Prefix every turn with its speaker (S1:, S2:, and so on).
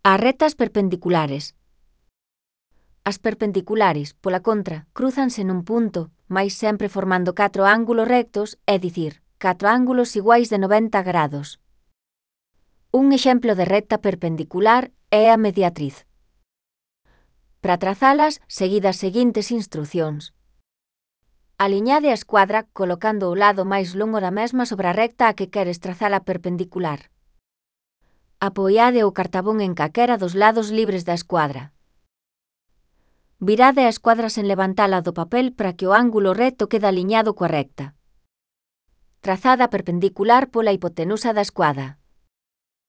S1: As rectas perpendiculares. As perpendiculares, pola contra, crúzanse nun punto, mais sempre formando 4 ángulos rectos, é dicir, 4 ángulos iguais de 90 grados. Un exemplo de recta perpendicular é a mediatriz. Para trazalas, seguid as seguintes instrucións. Aliñade a escuadra colocando o lado máis longo da mesma sobre a recta a que queres trazala perpendicular. Apoiade o cartabón en calquera dos lados libres da escuadra. Virade a escuadra sen levantala do papel para que o ángulo recto quede aliñado coa recta. Trazada perpendicular pola hipotenusa da escuadra.